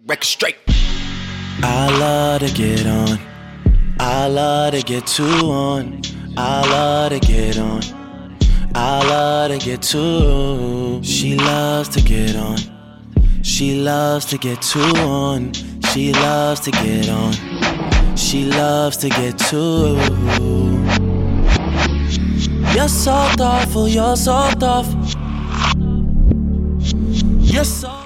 Record straight. I love to get on. I love to get too on. I love to get on. I love to get too. She loves to get on. She loves to get too on. She loves to get on. She loves to get too. You're so thoughtful, you're so thoughtful. You're so